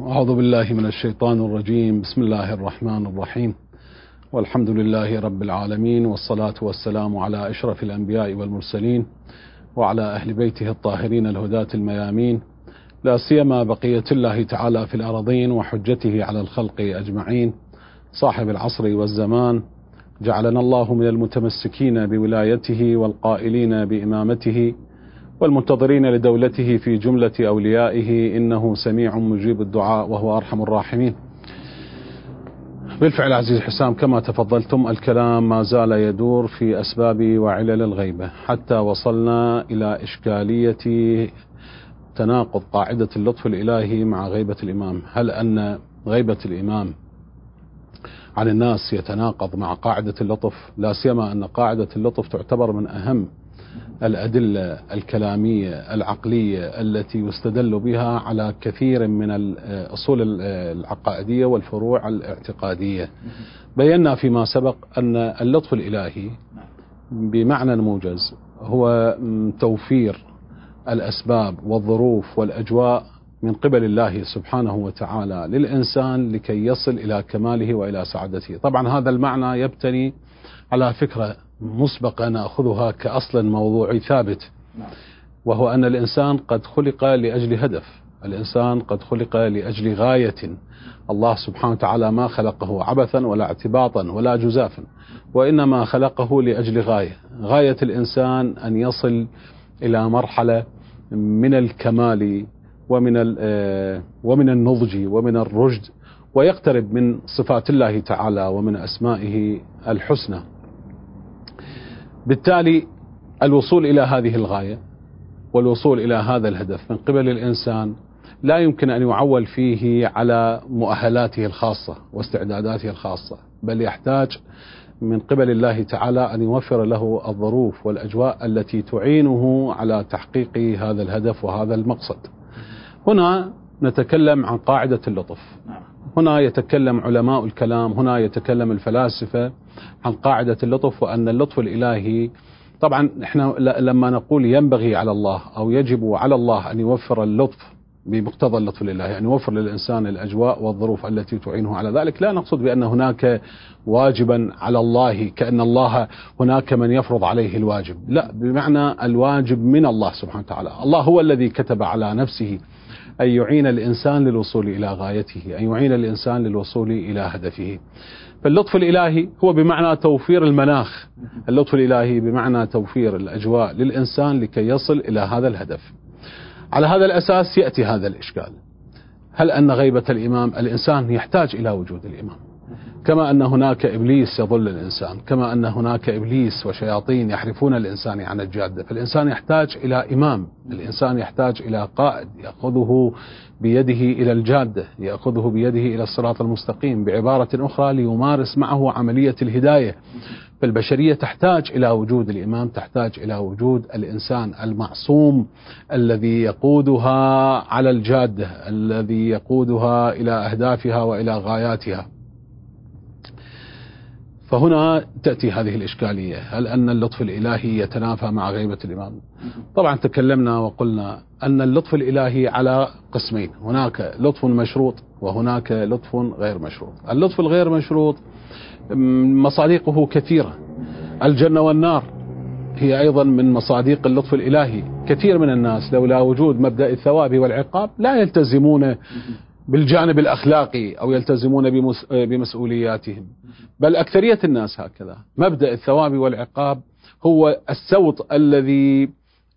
أعوذ بالله من الشيطان الرجيم. بسم الله الرحمن الرحيم، والحمد لله رب العالمين، والصلاة والسلام على أشرف الأنبياء والمرسلين وعلى أهل بيته الطاهرين الهداة الميامين، لا سيما بقية الله تعالى في الأرضين وحجته على الخلق أجمعين، صاحب العصر والزمان. جعلنا الله من المتمسكين بولايته والقائلين بإمامته والمنتظرين لدولته في جملة أوليائه، إنه سميع مجيب الدعاء وهو أرحم الراحمين. بالفعل عزيز حسام، كما تفضلتم الكلام ما زال يدور في أسباب وعلل الغيبة، حتى وصلنا إلى إشكالية تناقض قاعدة اللطف الإلهي مع غيبة الإمام. هل أن غيبة الإمام عن الناس يتناقض مع قاعدة اللطف؟ لا سيما أن قاعدة اللطف تعتبر من أهم الأدلة الكلامية العقلية التي يستدل بها على كثير من الأصول العقائدية والفروع الاعتقادية. بينا فيما سبق أن اللطف الإلهي بمعنى موجز هو توفير الأسباب والظروف والأجواء من قبل الله سبحانه وتعالى للإنسان لكي يصل إلى كماله وإلى سعادته. طبعا هذا المعنى يبتني على فكرة مسبقة نأخذها كأصل موضوعي ثابت، وهو أن الإنسان قد خلق لأجل هدف، الإنسان قد خلق لأجل غاية. الله سبحانه وتعالى ما خلقه عبثا ولا اعتباطا ولا جزافا، وإنما خلقه لأجل غاية الإنسان أن يصل إلى مرحلة من الكمال ومن النضج ومن الرشد، ويقترب من صفات الله تعالى ومن أسمائه الحسنى. بالتالي الوصول إلى هذه الغاية والوصول إلى هذا الهدف من قبل الإنسان لا يمكن أن يعول فيه على مؤهلاته الخاصة واستعداداته الخاصة، بل يحتاج من قبل الله تعالى أن يوفر له الظروف والأجواء التي تعينه على تحقيق هذا الهدف وهذا المقصد. هنا نتكلم عن قاعدة اللطف، هنا يتكلم علماء الكلام، هنا يتكلم الفلاسفة عن قاعدة اللطف، وأن اللطف الإلهي طبعا احنا لما نقول ينبغي على الله أو يجب على الله أن يوفر اللطف بمقتضى اللطف الإلهي، أن يوفر للإنسان الأجواء والظروف التي تعينه على ذلك، لا نقصد بأن هناك واجبا على الله كأن الله هناك من يفرض عليه الواجب، لا، بمعنى الواجب من الله سبحانه وتعالى. الله هو الذي كتب على نفسه أن يعين الإنسان للوصول إلى غايته، أن يعين الإنسان للوصول إلى هدفه. فاللطف الإلهي هو بمعنى توفير المناخ، اللطف الإلهي بمعنى توفير الأجواء للإنسان لكي يصل إلى هذا الهدف. على هذا الأساس يأتي هذا الإشكال: هل أن غيبة الإنسان يحتاج إلى وجود الإمام؟ كما أن هناك إبليس يضل الإنسان، كما أن هناك إبليس وشياطين يحرفون الإنسان عن الجادة، فالإنسان يحتاج إلى إمام، الإنسان يحتاج إلى قائد يأخذه بيده إلى الجادة، يأخذه بيده إلى الصراط المستقيم، بعبارة أخرى ليمارس معه عملية الهداية. فالبشرية تحتاج إلى وجود الإمام، تحتاج إلى وجود الإنسان المعصوم الذي يقودها على الجادة، الذي يقودها إلى أهدافها وإلى غاياتها. فهنا تأتي هذه الإشكالية: هل أن اللطف الإلهي يتنافى مع غيبة الإمام؟ طبعا تكلمنا وقلنا أن اللطف الإلهي على قسمين: هناك لطف مشروط وهناك لطف غير مشروط. اللطف الغير مشروط مصادقه كثيرة، الجنة والنار هي أيضا من مصادق اللطف الإلهي. كثير من الناس لولا وجود مبدأ الثواب والعقاب لا يلتزمون بالجانب الأخلاقي أو يلتزمون بمسؤولياتهم، بل أكثرية الناس هكذا. مبدأ الثواب والعقاب هو السوط الذي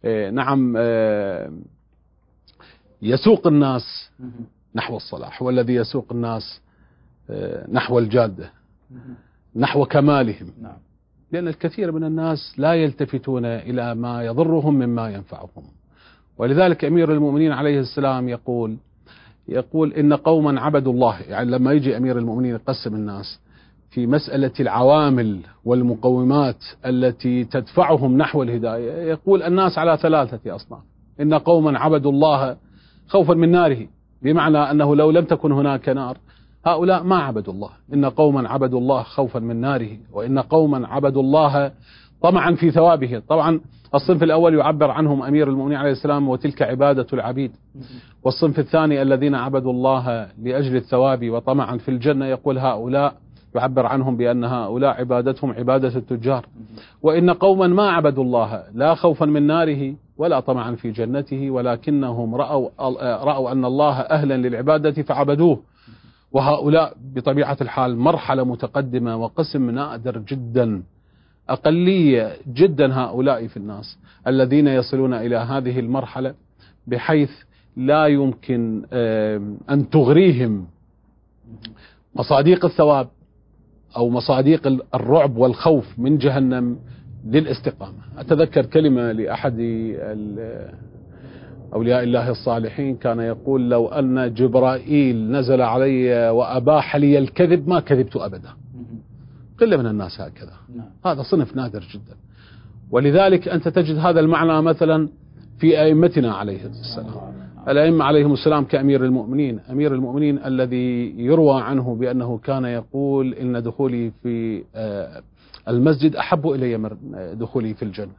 يسوق الناس نحو الصلاح، والذي يسوق الناس نحو الجادة، نحو كمالهم. لأن الكثير من الناس لا يلتفتون إلى ما يضرهم مما ينفعهم. ولذلك أمير المؤمنين عليه السلام يقول إن قوما عبدوا الله، يعني لما يجي أمير المؤمنين يقسم الناس في مسألة العوامل والمقومات التي تدفعهم نحو الهداية، يقول الناس على 3 أصناف. إن قوما عبدوا الله خوفا من ناره، بمعنى أنه لو لم تكن هناك نار هؤلاء ما عبدوا الله. إن قوما عبدوا الله خوفا من ناره، وإن قوما عبدوا الله طمعا في ثوابه. طبعا الصنف الأول يعبر عنهم أمير المؤمنين عليه السلام وتلك عبادة العبيد. والصنف الثاني الذين عبدوا الله لأجل الثواب وطمعا في الجنة، يقول هؤلاء يعبر عنهم بأن هؤلاء عبادتهم عبادة التجار. وإن قوما ما عبدوا الله لا خوفا من ناره ولا طمعا في جنته، ولكنهم رأوا أن الله أهلا للعبادة فعبدوه. وهؤلاء بطبيعة الحال مرحلة متقدمة وقسم نادر جدا، أقلية جدا هؤلاء في الناس الذين يصلون إلى هذه المرحلة بحيث لا يمكن أن تغريهم مصاديق الثواب أو مصاديق الرعب والخوف من جهنم للاستقامة. أتذكر كلمة لأحد أولياء الله الصالحين كان يقول: لو أن جبرائيل نزل علي وأباح لي الكذب ما كذبت أبدا. قلة من الناس هكذا، هذا صنف نادر جدا. ولذلك أنت تجد هذا المعنى مثلا في أئمتنا عليه السلام. الأئمة عليهم السلام كأمير المؤمنين، أمير المؤمنين الذي يروى عنه بأنه كان يقول: إن دخولي في المسجد أحب إلي من دخولي في الجنة.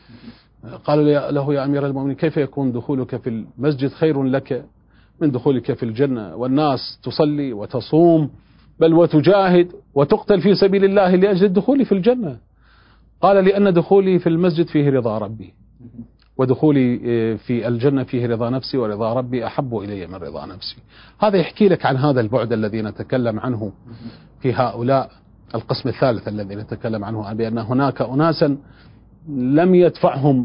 قالوا له: يا أمير المؤمنين كيف يكون دخولك في المسجد خير لك من دخولك في الجنة، والناس تصلي وتصوم بل وتجاهد وتقتل في سبيل الله لأجل الدخول في الجنة؟ قال: لأن دخولي في المسجد فيه رضا ربي، ودخولي في الجنة فيه رضا نفسي، ورضا ربي أحب إلي من رضا نفسي. هذا يحكي لك عن هذا البعد الذي نتكلم عنه في هؤلاء القسم الثالث الذي نتكلم عنه، بأن هناك أناسا لم يدفعهم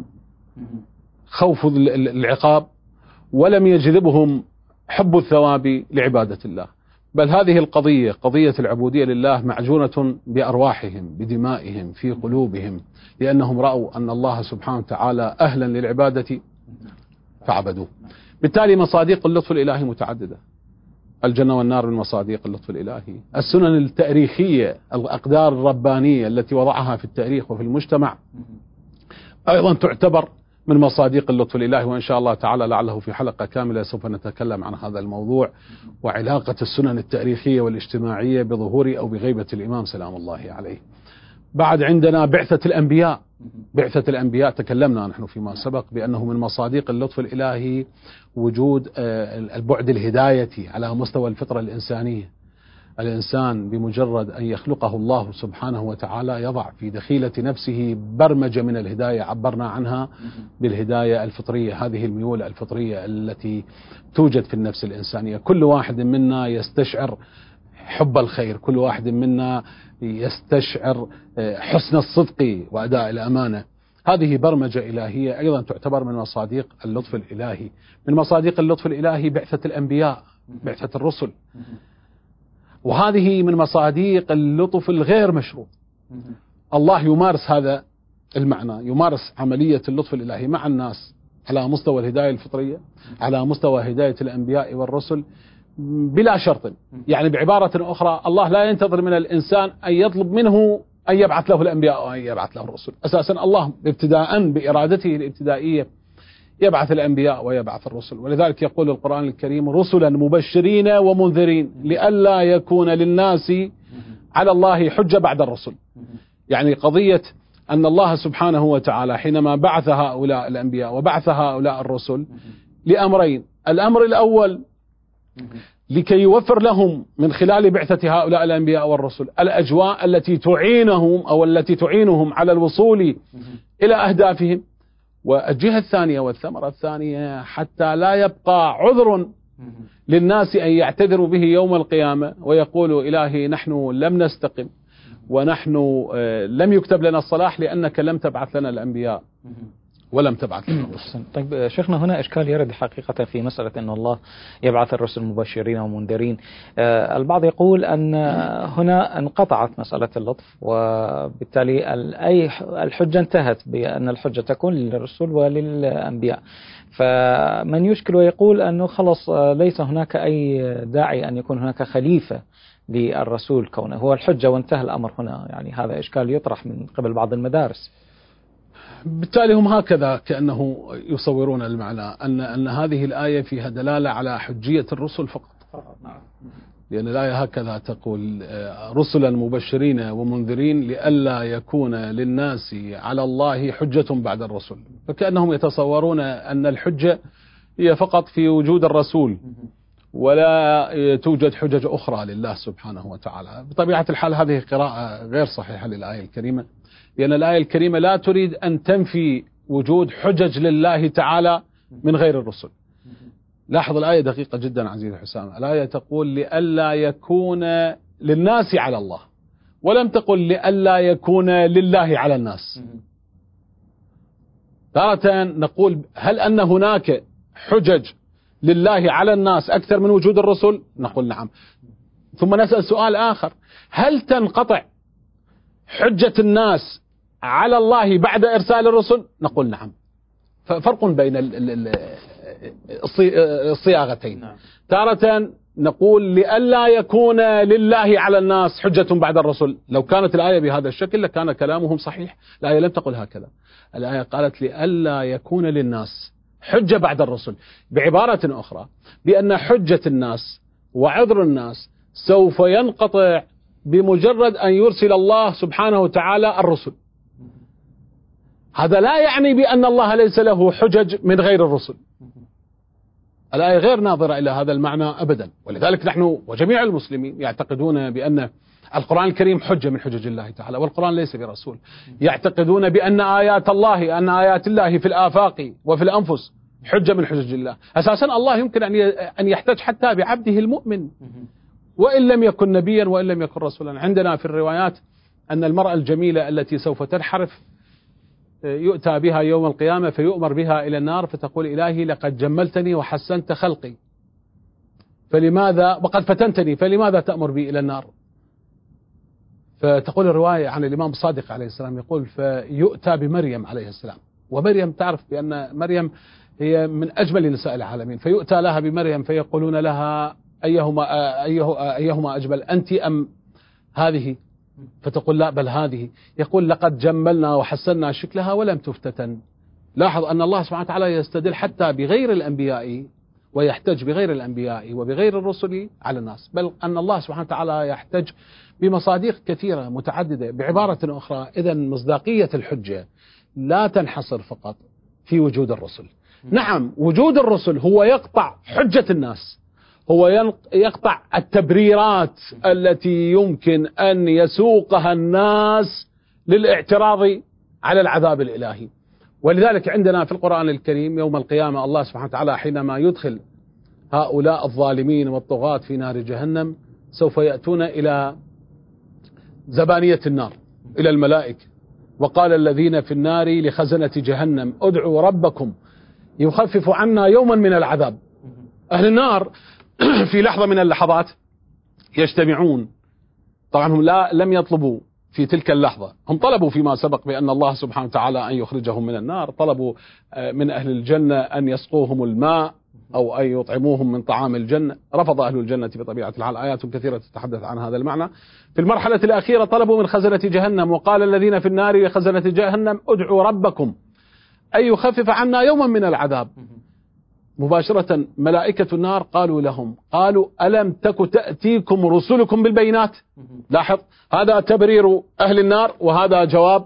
خوف العقاب ولم يجذبهم حب الثواب لعبادة الله، بل هذه القضية قضية العبودية لله معجونة بأرواحهم بدمائهم في قلوبهم، لأنهم رأوا أن الله سبحانه وتعالى أهلا للعبادة فعبدوه. بالتالي مصاديق اللطف الإلهي متعددة، الجنة والنار من مصاديق اللطف الإلهي، السنن التاريخية الأقدار الربانية التي وضعها في التاريخ وفي المجتمع أيضا تعتبر من مصاديق اللطف الإلهي. وإن شاء الله تعالى لعله في حلقة كاملة سوف نتكلم عن هذا الموضوع وعلاقة السنن التاريخية والاجتماعية بظهور أو بغيبة الإمام سلام الله عليه. بعد عندنا بعثة الأنبياء. بعثة الأنبياء تكلمنا نحن فيما سبق بأنه من مصاديق اللطف الإلهي وجود البعد الهداية على مستوى الفطرة الإنسانية. الإنسان بمجرد أن يخلقه الله سبحانه وتعالى يضع في دخيلة نفسه برمجة من الهداية، عبرنا عنها بالهداية الفطرية، هذه الميول الفطرية التي توجد في النفس الإنسانية. كل واحد منا يستشعر حب الخير، كل واحد منا يستشعر حسن الصدق وأداء الأمانة. هذه برمجة إلهية أيضا تعتبر من مصاديق اللطف الإلهي. من مصاديق اللطف الإلهي بعثة الأنبياء، بعثة الرسل، وهذه من مصاديق اللطف الغير مشروط. الله يمارس هذا المعنى، يمارس عملية اللطف الإلهي مع الناس على مستوى الهداية الفطرية، على مستوى هداية الأنبياء والرسل بلا شرط. يعني بعبارة أخرى، الله لا ينتظر من الإنسان أن يطلب منه أن يبعث له الأنبياء وأن يبعث له الرسل. أساسا الله ابتداء بإرادته الابتدائية يبعث الأنبياء ويبعث الرسل. ولذلك يقول القرآن الكريم: رسلا مبشرين ومنذرين لئلا يكون للناس على الله حجة بعد الرسل. يعني قضية أن الله سبحانه وتعالى حينما بعث هؤلاء الأنبياء وبعث هؤلاء الرسل لأمرين: الأمر الأول لكي يوفر لهم من خلال بعثة هؤلاء الأنبياء والرسل الأجواء التي تعينهم أو التي تعينهم على الوصول إلى أهدافهم، والجهة الثانية والثمرة الثانية حتى لا يبقى عذر للناس أن يعتذروا به يوم القيامة ويقولوا: إلهي نحن لم نستقم ونحن لم يكتب لنا الصلاح لأنك لم تبعث لنا الأنبياء ولم تبعث لنا الرسل. طيب شيخنا، هنا إشكال يرد حقيقة في مسألة أن الله يبعث الرسل مبشرين ومنذرين. البعض يقول أن هنا انقطعت مسألة اللطف، وبالتالي الحجة انتهت بأن الحجة تكون للرسل وللأنبياء. فمن يشكل ويقول أنه خلص ليس هناك أي داعي أن يكون هناك خليفة للرسول كونه هو الحجة وانتهى الأمر هنا. يعني هذا إشكال يطرح من قبل بعض المدارس. بالتالي هم هكذا كأنه يصورون المعنى أن هذه الآية فيها دلالة على حجية الرسل فقط، لأن الآية هكذا تقول: رسلا مبشرين ومنذرين لئلا يكون للناس على الله حجة بعد الرسل. فكأنهم يتصورون أن الحجة هي فقط في وجود الرسول، ولا توجد حجج أخرى لله سبحانه وتعالى. بطبيعة الحال هذه قراءة غير صحيحة للآية الكريمة، لأن الآية الكريمة لا تريد أن تنفي وجود حجج لله تعالى من غير الرسل. لاحظ الآية دقيقة جدا عزيزي حسام. الآية تقول لئلا يكون للناس على الله، ولم تقل لئلا يكون لله على الناس. تارة نقول: هل أن هناك حجج لله على الناس أكثر من وجود الرسل؟ نقول نعم. ثم نسأل سؤال آخر: هل تنقطع حجة الناس على الله بعد إرسال الرسل؟ نقول نعم. فرق بين الصياغتين. تارة نقول لئلا يكون لله على الناس حجة بعد الرسل. لو كانت الآية بهذا الشكل لكان كلامهم صحيح. الآية لم تقل هكذا. الآية قالت لئلا يكون للناس حجة بعد الرسل، بعبارة أخرى بأن حجة الناس وعذر الناس سوف ينقطع بمجرد أن يرسل الله سبحانه وتعالى الرسل. هذا لا يعني بأن الله ليس له حجج من غير الرسل. الآية غير ناظرة إلى هذا المعنى أبدا. ولذلك نحن وجميع المسلمين يعتقدون بأن القرآن الكريم حجة من حجج الله تعالى، والقرآن ليس برسول. يعتقدون بأن آيات الله في الآفاق وفي الأنفس حجة من حجج الله. أساسا الله يمكن أن يحتج حتى بعبده المؤمن وإن لم يكن نبيا وإن لم يكن رسولا. عندنا في الروايات أن المرأة الجميلة التي سوف تنحرف يؤتى بها يوم القيامة فيؤمر بها إلى النار، فتقول: إلهي لقد جملتني وحسنت خلقي، فلماذا وقد فتنتني فلماذا تأمر بي إلى النار؟ فتقول الرواية عن الإمام الصادق عليه السلام، يقول: فيؤتى بمريم عليه السلام، ومريم تعرف بأن مريم هي من أجمل نساء العالمين، فيؤتى لها بمريم فيقولون لها: أيهما أجمل، أنت أم هذه؟ فتقول: لا بل هذه. يقول: لقد جملنا وحسنا شكلها ولم تفتتن. لاحظ أن الله سبحانه وتعالى يستدل حتى بغير الأنبياء ويحتج بغير الأنبياء وبغير الرسل على الناس، بل أن الله سبحانه وتعالى يحتج بمصادق كثيرة متعددة. بعبارة أخرى، إذن مصداقية الحجة لا تنحصر فقط في وجود الرسل. نعم، وجود الرسل هو يقطع حجة الناس، هو يقطع التبريرات التي يمكن أن يسوقها الناس للاعتراض على العذاب الإلهي. ولذلك عندنا في القرآن الكريم يوم القيامة الله سبحانه وتعالى حينما يدخل هؤلاء الظالمين والطغاة في نار جهنم سوف يأتون إلى زبانية النار، إلى الملائكة: وقال الذين في النار لخزنة جهنم ادعوا ربكم يخفف عنا يوما من العذاب. أهل النار في لحظة من اللحظات يجتمعون. طبعا هم لم يطلبوا في تلك اللحظة، هم طلبوا فيما سبق بأن الله سبحانه وتعالى أن يخرجهم من النار، طلبوا من أهل الجنة أن يسقوهم الماء أو أن يطعموهم من طعام الجنة. رفض أهل الجنة بطبيعة الحال، آيات كثيرة تتحدث عن هذا المعنى. في المرحلة الأخيرة طلبوا من خزنة جهنم: وقال الذين في النار لخزنة جهنم ادعوا ربكم أن يخفف عنا يوما من العذاب. مباشرة ملائكة النار قالوا لهم: ألم تك تأتيكم رسلكم بالبينات؟ لاحظ، هذا تبرير أهل النار وهذا جواب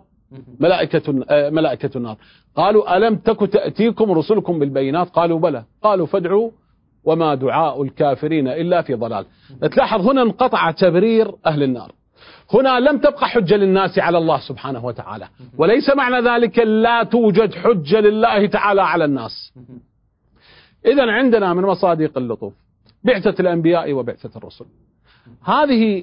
ملائكة النار. قالوا: ألم تك تأتيكم رسلكم بالبينات؟ قالوا: بلى. قالوا: فادعوا وما دعاء الكافرين إلا في ضلال. تلاحظ هنا انقطع تبرير أهل النار، هنا لم تبقى حجة للناس على الله سبحانه وتعالى، وليس معنى ذلك لا توجد حجة لله تعالى على الناس. إذن عندنا من مصادق اللطف بعثة الأنبياء وبعثة الرسل. هذه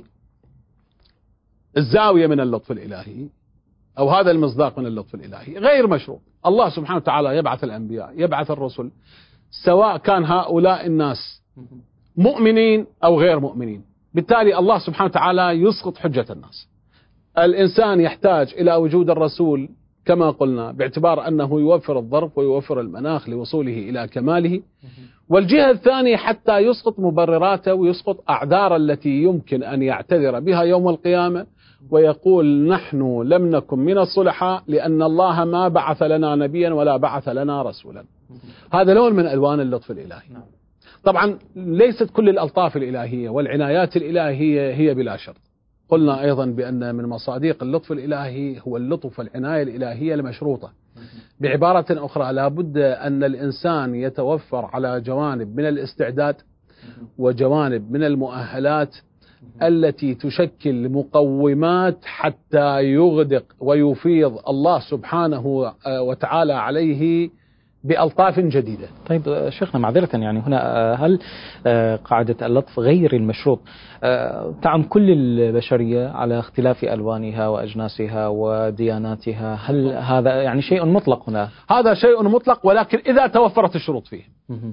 الزاوية من اللطف الإلهي أو هذا المصداق من اللطف الإلهي غير مشروط. الله سبحانه وتعالى يبعث الأنبياء، يبعث الرسل، سواء كان هؤلاء الناس مؤمنين أو غير مؤمنين. بالتالي الله سبحانه وتعالى يسقط حجة الناس. الإنسان يحتاج إلى وجود الرسول كما قلنا باعتبار أنه يوفر الظرف ويوفر المناخ لوصوله إلى كماله، والجهة الثانية حتى يسقط مبرراته ويسقط أعذار التي يمكن أن يعتذر بها يوم القيامة ويقول: نحن لم نكن من الصلحاء لأن الله ما بعث لنا نبيا ولا بعث لنا رسولا. هذا لون من ألوان اللطف الإلهي. طبعا ليست كل الألطاف الإلهية والعنايات الإلهية هي بلا شرط. قلنا أيضا بأن من مصادق اللطف الإلهي هو اللطف والعناية الإلهية المشروطة. بعبارة أخرى، لا بد أن الإنسان يتوفر على جوانب من الاستعداد وجوانب من المؤهلات التي تشكل مقومات حتى يغدق ويفيض الله سبحانه وتعالى عليه بألطاف جديدة. طيب شيخنا معذرة، يعني هنا هل قاعدة اللطف غير المشروط تعم كل البشرية على اختلاف ألوانها وأجناسها ودياناتها؟ هل هذا يعني شيء مطلق هنا؟ هذا شيء مطلق، ولكن إذا توفرت الشروط فيه.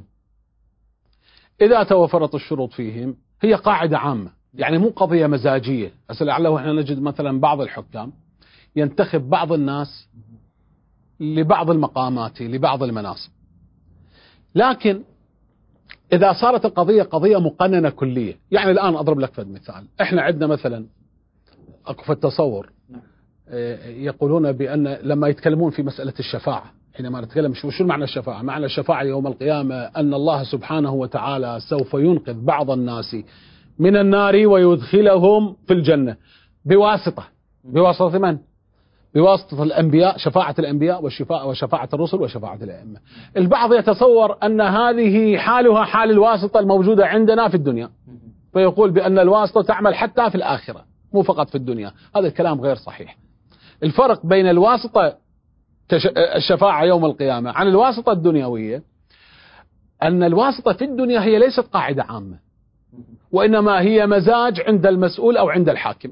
إذا توفرت الشروط فيهم هي قاعدة عامة، يعني مو قضية مزاجية. لعله احنا نجد مثلا بعض الحكام ينتخب بعض الناس لبعض المقامات لبعض المناصب، لكن إذا صارت القضية قضية مقننة كلية، يعني الآن أضرب لك فد مثال. احنا عندنا مثلا أكو في التصور يقولون بأن لما يتكلمون في مسألة الشفاعة، حينما نتكلم شو معنى الشفاعة؟ معنى الشفاعة يوم القيامة أن الله سبحانه وتعالى سوف ينقذ بعض الناس من النار ويدخلهم في الجنة بواسطة من؟ بواسطة الأنبياء، شفاعة الأنبياء وشفاعة الرسل وشفاعة الأئمة. البعض يتصور أن هذه حالها حال الواسطة الموجودة عندنا في الدنيا، فيقول بأن الواسطة تعمل حتى في الآخرة مو فقط في الدنيا. هذا الكلام غير صحيح. الفرق بين الواسطة الشفاعة يوم القيامة عن الواسطة الدنيوية أن الواسطة في الدنيا هي ليست قاعدة عامة، وإنما هي مزاج عند المسؤول أو عند الحاكم.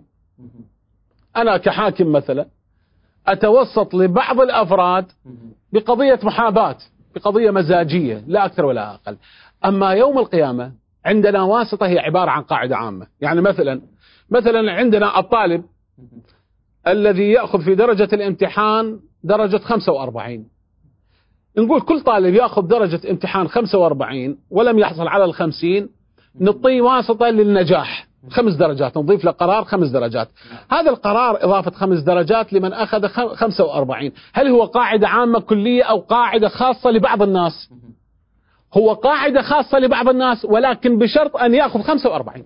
أنا كحاكم مثلا أتوسط لبعض الأفراد بقضية محاباة، بقضية مزاجية لا أكثر ولا أقل. أما يوم القيامة عندنا واسطة هي عبارة عن قاعدة عامة. يعني مثلا عندنا الطالب الذي يأخذ في درجة الامتحان درجة 45، نقول كل طالب يأخذ درجة امتحان 45 ولم يحصل على 50 نعطيه واسطة للنجاح 5 درجات، نضيف له قرار 5 درجات. هذا القرار إضافة 5 درجات لمن أخذ 45 هل هو قاعدة عامة كلية أو قاعدة خاصة لبعض الناس؟ هو قاعدة خاصة لبعض الناس، ولكن بشرط أن يأخذ 45.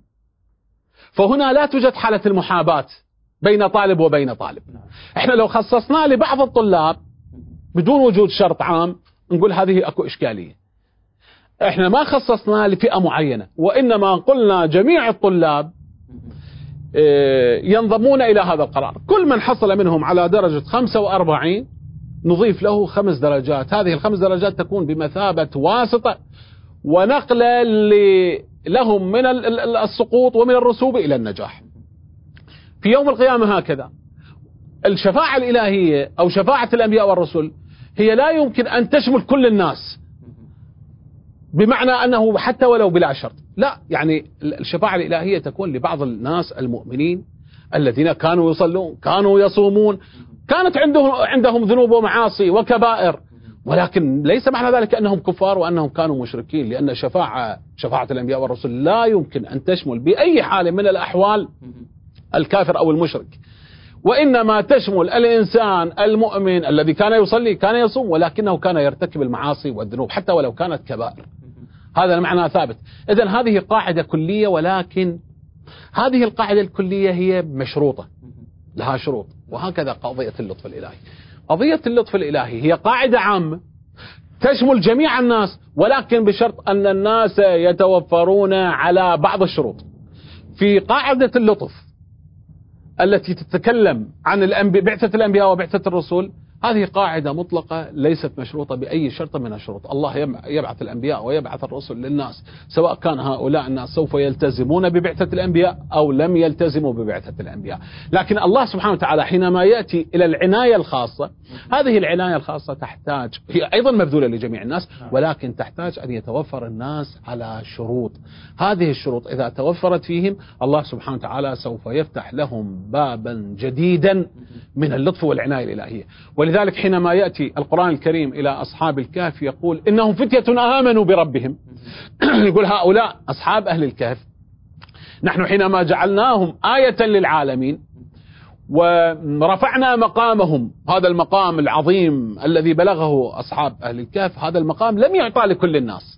فهنا لا توجد حالة المحاباة بين طالب وبين طالب. احنا لو خصصنا لبعض الطلاب بدون وجود شرط عام نقول هذه أكو إشكالية. احنا ما خصصنا لفئة معينة، وإنما قلنا جميع الطلاب ينضمون إلى هذا القرار. كل من حصل منهم على درجة 45 نضيف له 5 درجات. هذه ال5 درجات تكون بمثابة واسطة ونقلة لهم من السقوط ومن الرسوب إلى النجاح. في يوم القيامة هكذا الشفاعة الإلهية أو شفاعة الأنبياء والرسل هي لا يمكن أن تشمل كل الناس، بمعنى أنه حتى ولو بلا شرط، لا، يعني الشفاعة الإلهية تكون لبعض الناس المؤمنين الذين كانوا يصلون، كانوا يصومون، كانت عندهم ذنوب ومعاصي وكبائر، ولكن ليس معنى ذلك أنهم كفار وأنهم كانوا مشركين، لأن شفاعة الأنبياء والرسل لا يمكن أن تشمل بأي حال من الأحوال الكافر أو المشرك، وإنما تشمل الإنسان المؤمن الذي كان يصلي كان يصوم ولكنه كان يرتكب المعاصي والذنوب حتى ولو كانت كبائر. هذا المعنى ثابت. إذن هذه قاعدة كلية، ولكن هذه القاعدة الكلية هي مشروطة، لها شروط. وهكذا قضية اللطف الإلهي. قضية اللطف الإلهي هي قاعدة عامة تشمل جميع الناس، ولكن بشرط أن الناس يتوفرون على بعض الشروط. في قاعدة اللطف التي تتكلم عن بعثة الأنبياء وبعثة الرسل، هذه قاعدة مطلقة ليست مشروطة بأي شرط من الشروط. الله يبعث الأنبياء ويبعث الرسل للناس، سواء كان هؤلاء الناس سوف يلتزمون ببعثة الأنبياء أو لم يلتزموا ببعثة الأنبياء. لكن الله سبحانه وتعالى حينما يأتي إلى العناية الخاصة، هذه العناية الخاصة تحتاج، هي أيضا مبذولة لجميع الناس، ولكن تحتاج أن يتوفر الناس على شروط. هذه الشروط إذا توفرت فيهم الله سبحانه وتعالى سوف يفتح لهم بابا جديدا من اللطف والعناية الإلهية. ولذلك حينما يأتي القرآن الكريم إلى أصحاب الكهف يقول إنهم فتية آمنوا بربهم يقول هؤلاء أصحاب أهل الكهف نحن حينما جعلناهم آية للعالمين ورفعنا مقامهم، هذا المقام العظيم الذي بلغه أصحاب أهل الكهف، هذا المقام لم يعطى لكل الناس،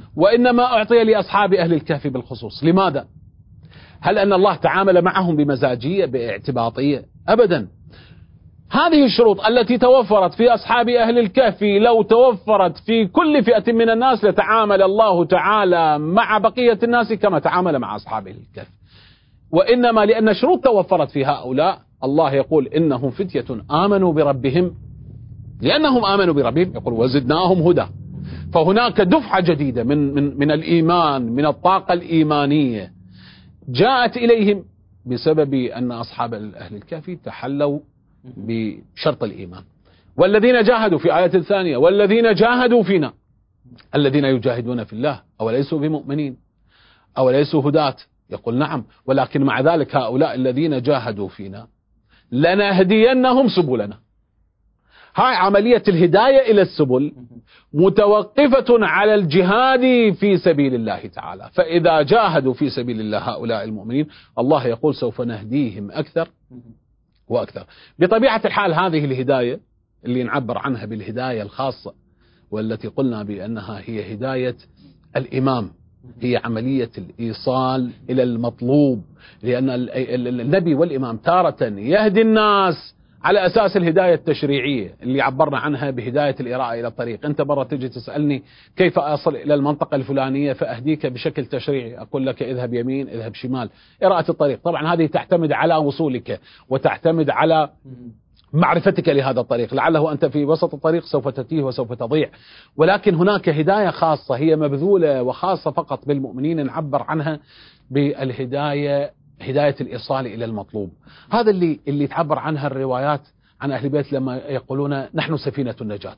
وإنما أعطي لأصحاب أهل الكهف بالخصوص. لماذا؟ هل أن الله تعامل معهم بمزاجية باعتباطية؟ أبدا. هذه الشروط التي توفرت في أصحاب أهل الكهف لو توفرت في كل فئة من الناس لتعامل الله تعالى مع بقية الناس كما تعامل مع أصحاب أهل الكهف، وإنما لأن شروط توفرت في هؤلاء الله يقول إنهم فتية آمنوا بربهم، لأنهم آمنوا بربهم يقول وزدناهم هدى. فهناك دفعة جديدة من الإيمان، من الطاقة الإيمانية جاءت إليهم بسبب أن أصحاب أهل الكهف تحلوا بشرط الإيمان. والذين جاهدوا في آية ثانية والذين جاهدوا فينا، الذين يجاهدون في الله أوليسوا بمؤمنين أوليسوا هداة؟ يقول نعم، ولكن مع ذلك هؤلاء الذين جاهدوا فينا لنهدينهم سبلنا. هاي عملية الهداية إلى السبل متوقفة على الجهاد في سبيل الله تعالى. فإذا جاهدوا في سبيل الله هؤلاء المؤمنين الله يقول سوف نهديهم أكثر وأكثر. بطبيعة الحال هذه الهداية اللي نعبر عنها بالهداية الخاصة والتي قلنا بأنها هي هداية الإمام، هي عملية الإيصال إلى المطلوب، لأن النبي والإمام تارة يهدي الناس على أساس الهداية التشريعية اللي عبرنا عنها بهداية الإراءة إلى الطريق. أنت مرة تجي تسألني كيف أصل إلى المنطقة الفلانية فأهديك بشكل تشريعي، أقول لك اذهب يمين اذهب شمال، إراءة الطريق. طبعا هذه تعتمد على وصولك وتعتمد على معرفتك لهذا الطريق، لعله أنت في وسط الطريق سوف تتيه وسوف تضيع. ولكن هناك هداية خاصة هي مبذولة وخاصة فقط بالمؤمنين نعبر عنها بالهداية، هداية الإيصال إلى المطلوب. هذا اللي تعبر عنها الروايات عن أهل البيت لما يقولون نحن سفينة النجاة،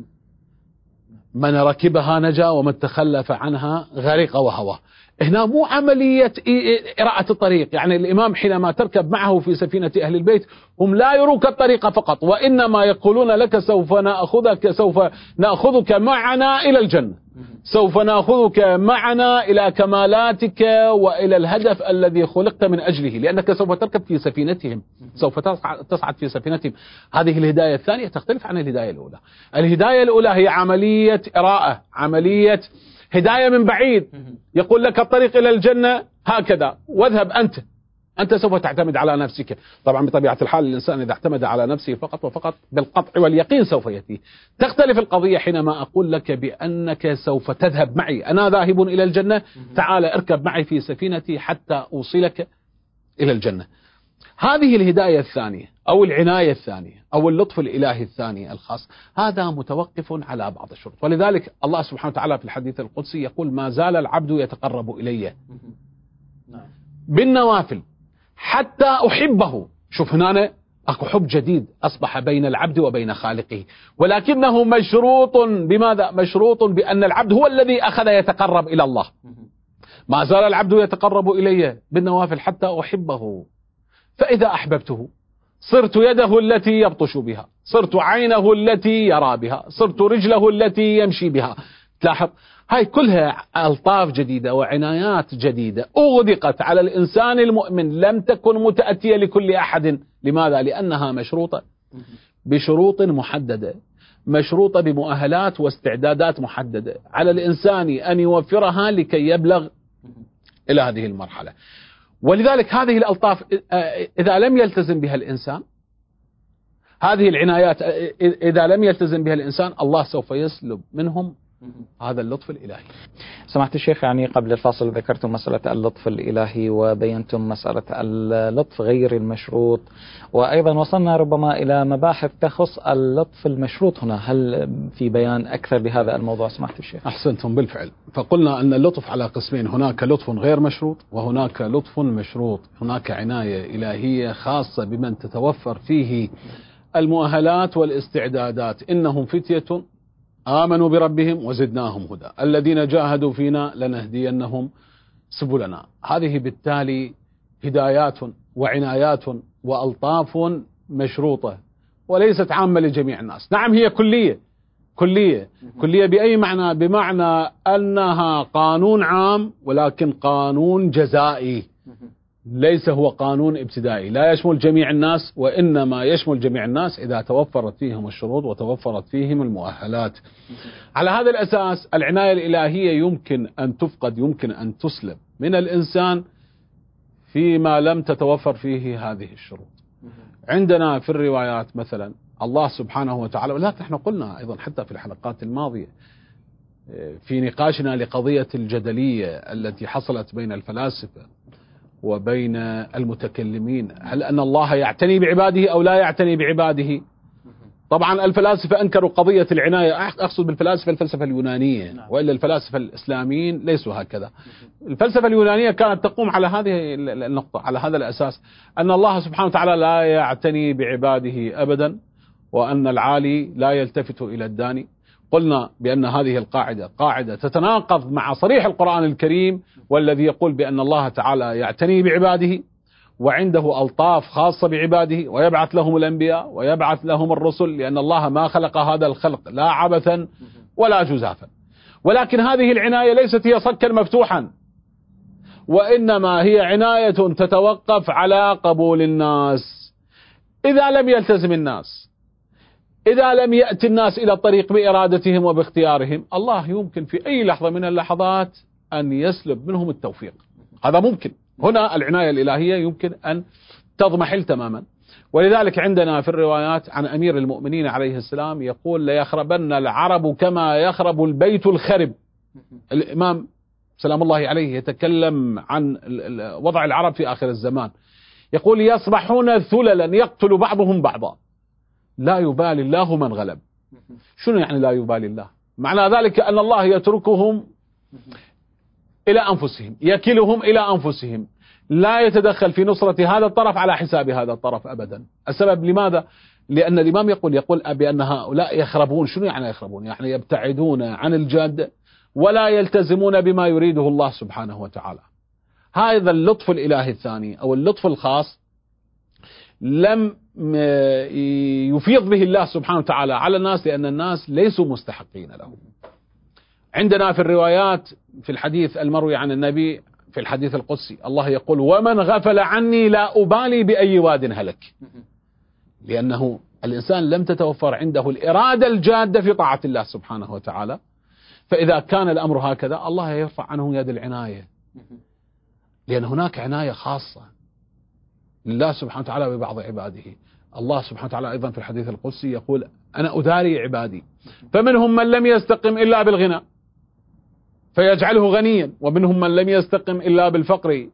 من ركبها نجا ومن تخلف عنها غرق وهوى. هنا مو عملية إراءة الطريق، يعني الإمام حينما تركب معه في سفينة أهل البيت هم لا يروك الطريق فقط، وإنما يقولون لك سوف نأخذك معنا إلى الجنة، سوف نأخذك معنا إلى كمالاتك وإلى الهدف الذي خلقت من أجله، لأنك سوف تركب في سفينتهم، سوف تصعد في سفينتهم. هذه الهداية الثانية تختلف عن الهداية الأولى. الهداية الأولى هي عملية إراءة، عملية هداية من بعيد، يقول لك الطريق إلى الجنة هكذا واذهب أنت سوف تعتمد على نفسك. طبعا بطبيعة الحال الإنسان إذا اعتمد على نفسه فقط وفقط بالقطع واليقين سوف يأتي. تختلف القضية حينما أقول لك بأنك سوف تذهب معي، أنا ذاهب إلى الجنة، تعال اركب معي في سفينتي حتى أوصلك إلى الجنة. هذه الهداية الثانية أو العناية الثانية أو اللطف الإلهي الثاني الخاص، هذا متوقف على بعض الشروط. ولذلك الله سبحانه وتعالى في الحديث القدسي يقول ما زال العبد يتقرب إلي بالنوافل حتى أحبه. شوف هنا أكو حب جديد أصبح بين العبد وبين خالقه، ولكنه مشروط بماذا؟ مشروط بأن العبد هو الذي أخذ يتقرب إلى الله. ما زال العبد يتقرب إلي بالنوافل حتى أحبه، فإذا أحببته صرت يده التي يبطش بها، صرت عينه التي يرى بها، صرت رجله التي يمشي بها. تلاحظ هاي كلها ألطاف جديدة وعنايات جديدة أغدقت على الإنسان المؤمن، لم تكن متأتية لكل أحد. لماذا؟ لأنها مشروطة بشروط محددة، مشروطة بمؤهلات واستعدادات محددة، على الإنسان أن يوفرها لكي يبلغ إلى هذه المرحلة. ولذلك هذه الألطاف إذا لم يلتزم بها الإنسان، هذه العنايات إذا لم يلتزم بها الإنسان، الله سوف يسلب منهم هذا اللطف الإلهي. سمعت الشيخ، يعني قبل الفاصل ذكرتم مسألة اللطف الإلهي وبينتم مسألة اللطف غير المشروط، وأيضا وصلنا ربما إلى مباحث تخص اللطف المشروط. هنا هل في بيان أكثر بهذا الموضوع سمعت الشيخ؟ أحسنتم بالفعل. فقلنا أن اللطف على قسمين، هناك لطف غير مشروط وهناك لطف مشروط. هناك عناية إلهية خاصة بمن تتوفر فيه المؤهلات والاستعدادات. إنهم فتية آمنوا بربهم وزدناهم هدى الذين جاهدوا فينا لنهدينهم سبلنا. هذه بالتالي هدايات وعنايات وألطاف مشروطة وليست عامة لجميع الناس. نعم هي كلية بأي معنى؟ بمعنى أنها قانون عام ولكن قانون جزائي. ليس هو قانون ابتدائي لا يشمل جميع الناس، وإنما يشمل جميع الناس إذا توفرت فيهم الشروط وتوفرت فيهم المؤهلات. على هذا الأساس العناية الإلهية يمكن أن تفقد، يمكن أن تسلب من الإنسان فيما لم تتوفر فيه هذه الشروط. عندنا في الروايات مثلا الله سبحانه وتعالى، ولكن نحن قلنا أيضا حتى في الحلقات الماضية في نقاشنا لقضية الجدلية التي حصلت بين الفلاسفة وبين المتكلمين، هل أن الله يعتني بعباده أو لا يعتني بعباده؟ طبعا الفلاسفة أنكروا قضية العناية، أقصد بالفلاسفة الفلسفة اليونانية، وإلا الفلاسفة الإسلاميين ليسوا هكذا. الفلسفة اليونانية كانت تقوم على هذه النقطة، على هذا الأساس، أن الله سبحانه وتعالى لا يعتني بعباده أبدا، وأن العالي لا يلتفت إلى الداني. قلنا بأن هذه القاعدة قاعدة تتناقض مع صريح القرآن الكريم، والذي يقول بأن الله تعالى يعتني بعباده وعنده ألطاف خاصة بعباده، ويبعث لهم الأنبياء ويبعث لهم الرسل، لأن الله ما خلق هذا الخلق لا عبثا ولا جزافا. ولكن هذه العناية ليست هي صكا مفتوحا، وإنما هي عناية تتوقف على قبول الناس. إذا لم يلتزم الناس، إذا لم يأتي الناس إلى الطريق بإرادتهم وباختيارهم، الله يمكن في أي لحظة من اللحظات أن يسلب منهم التوفيق. هذا ممكن. هنا العناية الإلهية يمكن أن تضمحل تماما. ولذلك عندنا في الروايات عن أمير المؤمنين عليه السلام يقول: ليخربن العرب كما يخرب البيت الخرب. الإمام سلام الله عليه يتكلم عن وضع العرب في آخر الزمان، يقول: يصبحون ثللا يقتل بعضهم بعضا لا يبالي الله من غلب. شنو يعني لا يبالي الله؟ معنى ذلك أن الله يتركهم إلى أنفسهم، يكلهم إلى أنفسهم، لا يتدخل في نصرة هذا الطرف على حساب هذا الطرف أبدا. السبب لماذا؟ لأن الإمام يقول بأن هؤلاء يخربون. شنو يعني يخربون؟ يعني يبتعدون عن الجاد ولا يلتزمون بما يريده الله سبحانه وتعالى. هذا اللطف الإلهي الثاني أو اللطف الخاص لم يفيض به الله سبحانه وتعالى على الناس، لأن الناس ليسوا مستحقين له. عندنا في الروايات في الحديث المروي عن النبي في الحديث القدسي الله يقول: ومن غفل عني لا أبالي بأي واد هلك. لأنه الإنسان لم تتوفر عنده الإرادة الجادة في طاعة الله سبحانه وتعالى، فإذا كان الأمر هكذا الله يرفع عنه يد العناية، لأن هناك عناية خاصة لله سبحانه وتعالى ببعض عباده. الله سبحانه وتعالى أيضا في الحديث القدسي يقول: أنا أداري عبادي، فمنهم من لم يستقم إلا بالغنى فيجعله غنيا، ومنهم من لم يستقم إلا بالفقر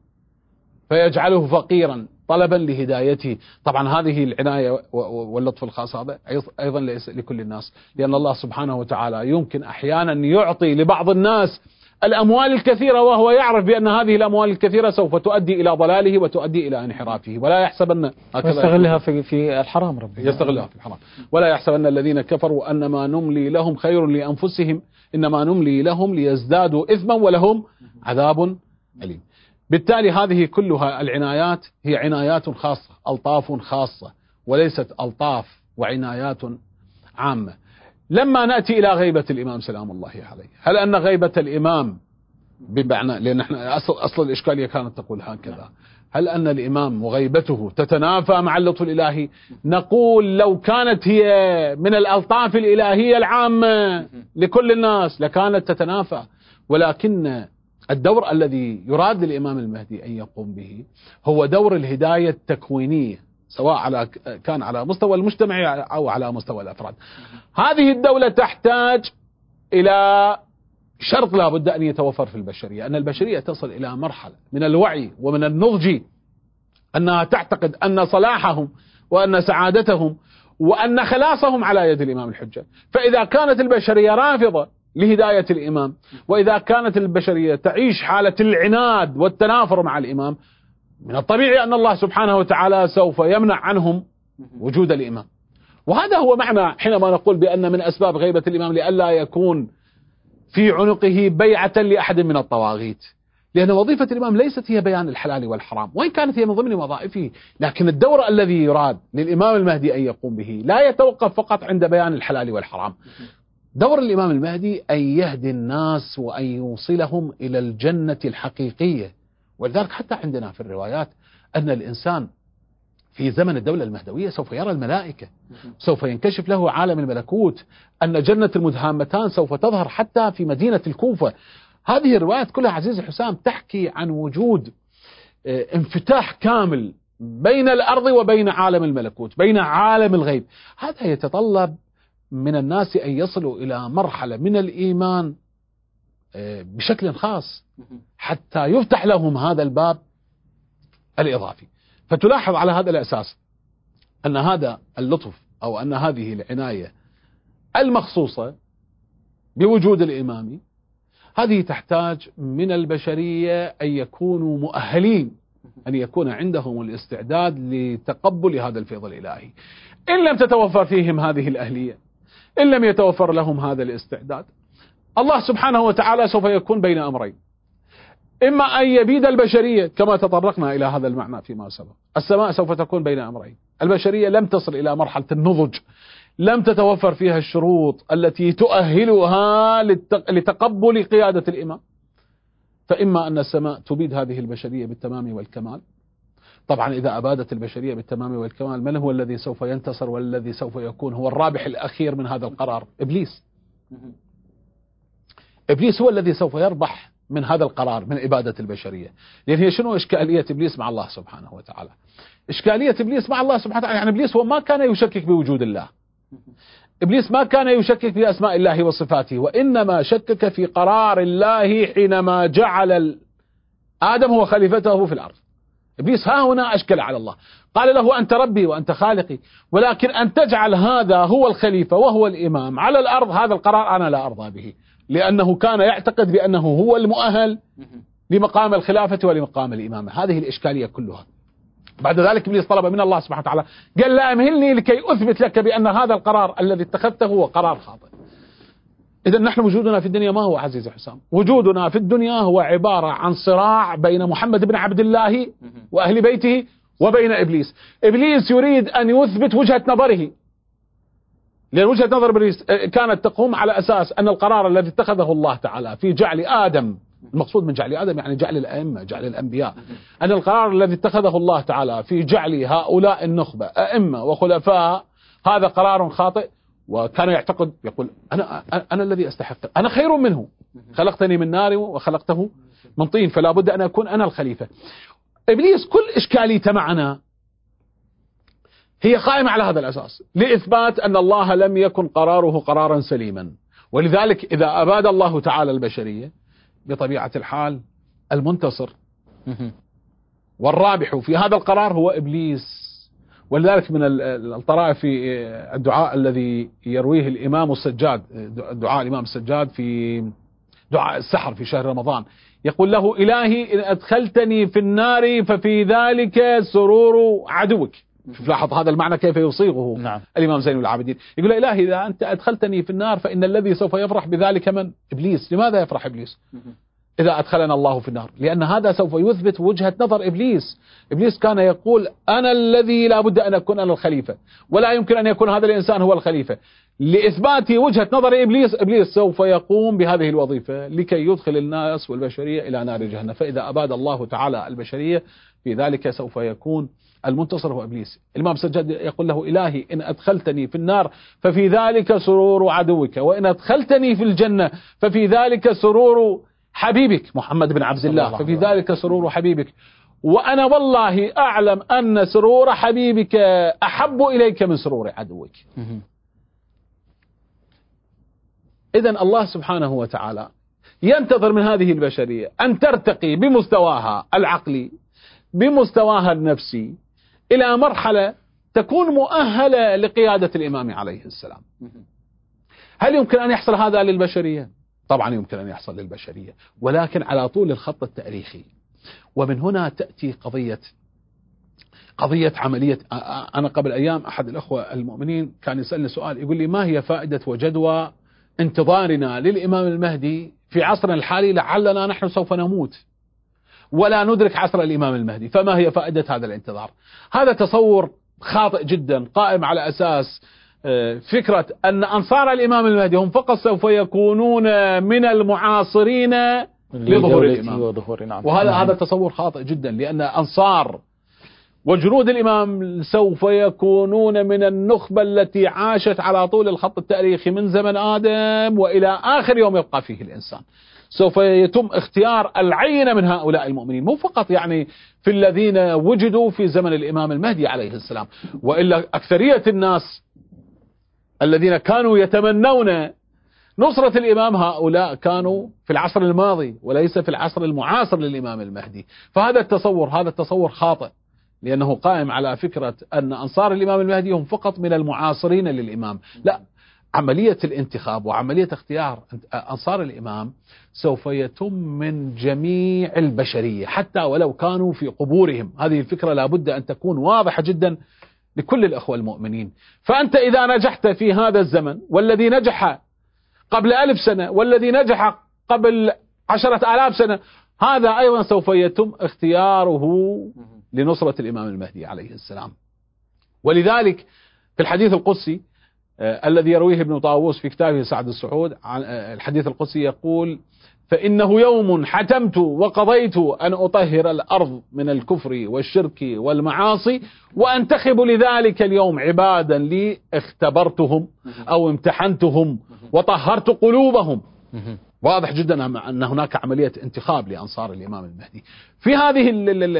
فيجعله فقيرا طلبا لهدايته. طبعا هذه العناية واللطف الخاص هذا أيضا ليس لكل الناس، لأن الله سبحانه وتعالى يمكن أحيانا يعطي لبعض الناس الأموال الكثيرة وهو يعرف بأن هذه الأموال الكثيرة سوف تؤدي إلى ضلاله وتؤدي إلى انحرافه، ولا يحسبن يستغلها في الحرام. ربي يستغلها في الحرام. ولا يحسبن الذين كفروا أنما نملي لهم خير لأنفسهم إنما نملي لهم ليزدادوا إثما ولهم عذاب أليم. بالتالي هذه كلها العنايات هي عنايات خاصة، ألطاف خاصة، وليست ألطاف وعنايات عامة. لما نأتي إلى غيبة الإمام سلام الله عليه، هل أن غيبة الإمام بمعنى، لأن احنا أصل الإشكالية كانت تقول هكذا، هل أن الإمام وغيبته تتنافى مع اللطف الإلهي؟ نقول لو كانت هي من الألطاف الإلهية العامة لكل الناس لكانت تتنافى، ولكن الدور الذي يراد للإمام المهدي أن يقوم به هو دور الهداية التكوينية، سواء كان على مستوى المجتمع أو على مستوى الأفراد. هذه الدولة تحتاج إلى شرط لا بد أن يتوفر في البشرية، أن البشرية تصل إلى مرحلة من الوعي ومن النضج أنها تعتقد أن صلاحهم وأن سعادتهم وأن خلاصهم على يد الإمام الحجة. فإذا كانت البشرية رافضة لهداية الإمام، وإذا كانت البشرية تعيش حالة العناد والتنافر مع الإمام، من الطبيعي أن الله سبحانه وتعالى سوف يمنع عنهم وجود الإمام. وهذا هو معنى حينما نقول بأن من أسباب غيبة الإمام لئلا يكون في عنقه بيعة لأحد من الطواغيت، لأن وظيفة الإمام ليست هي بيان الحلال والحرام، وإن كانت هي من ضمن وظائفه، لكن الدور الذي يراد للإمام المهدي أن يقوم به لا يتوقف فقط عند بيان الحلال والحرام. دور الإمام المهدي أن يهدي الناس وأن يوصلهم إلى الجنة الحقيقية، ولذلك حتى عندنا في الروايات أن الإنسان في زمن الدولة المهدوية سوف يرى الملائكة، سوف ينكشف له عالم الملكوت، أن جنة المدهامتان سوف تظهر حتى في مدينة الكوفة. هذه الروايات كلها عزيزي حسام تحكي عن وجود انفتاح كامل بين الأرض وبين عالم الملكوت، بين عالم الغيب. هذا يتطلب من الناس أن يصلوا إلى مرحلة من الإيمان بشكل خاص حتى يفتح لهم هذا الباب الإضافي. فتلاحظ على هذا الأساس أن هذا اللطف أو أن هذه العناية المخصوصة بوجود الإمام هذه تحتاج من البشرية أن يكونوا مؤهلين، أن يكون عندهم الاستعداد لتقبل هذا الفيض الإلهي. إن لم تتوفر فيهم هذه الأهلية، إن لم يتوفر لهم هذا الاستعداد، الله سبحانه وتعالى سوف يكون بين أمرين: إما أن يبيد البشرية كما تطرقنا إلى هذا المعنى فيما سبق. السماء سوف تكون بين أمرين، البشرية لم تصل إلى مرحلة النضج، لم تتوفر فيها الشروط التي تؤهلها لتقبل قيادة الإمام، فإما أن السماء تبيد هذه البشرية بالتمام والكمال. طبعا إذا أبادت البشرية بالتمام والكمال، من هو الذي سوف ينتصر والذي سوف يكون هو الرابح الأخير من هذا القرار؟ إبليس. إبليس هو الذي سوف يربح من هذا القرار من إبادة البشرية. لأن هي شنو إشكالية إبليس مع الله سبحانه وتعالى؟ إشكالية إبليس مع الله سبحانه وتعالى يعني إبليس هو ما كان يشكك بوجود الله، إبليس ما كان يشكك في أسماء الله وصفاته، وإنما شكك في قرار الله حينما جعل آدم هو خليفته في الأرض. إبليس ها هنا أشكل على الله، قال له أنت ربي وأنت خالقي، ولكن أن تجعل هذا هو الخليفة وهو الإمام على الأرض، هذا القرار أنا لا أرضى به، لأنه كان يعتقد بأنه هو المؤهل لمقام الخلافة ولمقام الإمامة. هذه الإشكالية كلها. بعد ذلك إبليس طلب من الله سبحانه وتعالى، قال لا أمهلني لكي أثبت لك بأن هذا القرار الذي اتخذته هو قرار خاطئ. إذا نحن وجودنا في الدنيا ما هو عزيزي حسام؟ وجودنا في الدنيا هو عبارة عن صراع بين محمد بن عبد الله وأهل بيته وبين إبليس. إبليس يريد أن يثبت وجهة نظره، لأن وجهة نظر إبليس كانت تقوم على أساس أن القرار الذي اتخذه الله تعالى في جعل آدم، المقصود من جعل آدم يعني جعل الأئمة، جعل الأنبياء، أن القرار الذي اتخذه الله تعالى في جعل هؤلاء النخبة أئمة وخلفاء هذا قرار خاطئ. وكان يعتقد يقول أنا الذي أستحق، أنا خير منه، خلقتني من نار وخلقته من طين، فلا بد أن أكون أنا الخليفة. إبليس كل إشكاليته معنا هي قائمة على هذا الأساس، لإثبات أن الله لم يكن قراره قرارا سليما. ولذلك إذا أباد الله تعالى البشرية بطبيعة الحال المنتصر والرابح في هذا القرار هو إبليس. ولذلك من الطرائف في الدعاء الذي يرويه الإمام السجاد، دعاء الإمام السجاد في دعاء السحر في شهر رمضان، يقول له إلهي إن أدخلتني في النار ففي ذلك سرور عدوك. شوف لاحظ هذا المعنى كيف يصيغه. نعم. الإمام زين العابدين يقول إلهي إذا أنت أدخلتني في النار فإن الذي سوف يفرح بذلك من؟ إبليس. لماذا يفرح إبليس إذا أدخلنا الله في النار؟ لأن هذا سوف يثبت وجهة نظر إبليس. إبليس كان يقول أنا الذي لا بد أن أكون أنا الخليفة، ولا يمكن أن يكون هذا الإنسان هو الخليفة. لإثبات وجهة نظر إبليس سوف يقوم بهذه الوظيفة لكي يدخل الناس والبشرية إلى نار جهنم. فإذا أباد الله تعالى البشرية في ذلك سوف يكون المنتصر هو إبليس. الإمام السجاد يقول له إلهي إن أدخلتني في النار ففي ذلك سرور عدوك، وإن أدخلتني في الجنة ففي ذلك سرور حبيبك محمد بن عبد الله، ففي ذلك سرور حبيبك، وأنا والله أعلم أن سرور حبيبك أحب إليك من سرور عدوك. إذن الله سبحانه وتعالى ينتظر من هذه البشرية أن ترتقي بمستواها العقلي بمستواها النفسي إلى مرحلة تكون مؤهلة لقيادة الإمام عليه السلام. هل يمكن أن يحصل هذا للبشرية؟ طبعا يمكن أن يحصل للبشرية، ولكن على طول الخط التاريخي. ومن هنا تأتي قضية عملية. أنا قبل أيام أحد الأخوة المؤمنين كان يسألني سؤال، يقول لي ما هي فائدة وجدوى انتظارنا للإمام المهدي في عصرنا الحالي؟ لعلنا نحن سوف نموت ولا ندرك عصر الإمام المهدي، فما هي فائدة هذا الانتظار؟ هذا تصور خاطئ جدا قائم على أساس فكرة أن أنصار الإمام المهدي هم فقط سوف يكونون من المعاصرين لظهور الإمام. نعم. وهذا تصور خاطئ جدا، لأن أنصار وجنود الإمام سوف يكونون من النخبة التي عاشت على طول الخط التاريخي من زمن آدم وإلى آخر يوم يبقى فيه الإنسان. سوف يتم اختيار العينة من هؤلاء المؤمنين، مو فقط يعني في الذين وجدوا في زمن الإمام المهدي عليه السلام، وإلا أكثرية الناس الذين كانوا يتمنون نصرة الإمام هؤلاء كانوا في العصر الماضي وليس في العصر المعاصر للإمام المهدي. فهذا التصور خاطئ، لأنه قائم على فكرة أن أنصار الإمام المهدي هم فقط من المعاصرين للإمام. لا، عملية الانتخاب وعملية اختيار أنصار الإمام سوف يتم من جميع البشرية حتى ولو كانوا في قبورهم. هذه الفكرة لابد أن تكون واضحة جدا لكل الأخوة المؤمنين. فأنت إذا نجحت في هذا الزمن، والذي نجح قبل 1000 سنة والذي نجح قبل 10,000 سنة، هذا أيضا سوف يتم اختياره لنصرة الإمام المهدي عليه السلام. ولذلك في الحديث القدسي الذي يرويه ابن طاووس في كتابه سعد السعود، عن الحديث القدسي يقول: فإنه يوم حتمت وقضيت أن أطهر الأرض من الكفر والشرك والمعاصي، وأنتخب لذلك اليوم عبادا لي اختبرتهم أو امتحنتهم وطهرت قلوبهم. واضح جدا أن هناك عملية انتخاب لأنصار الإمام المهدي في هذه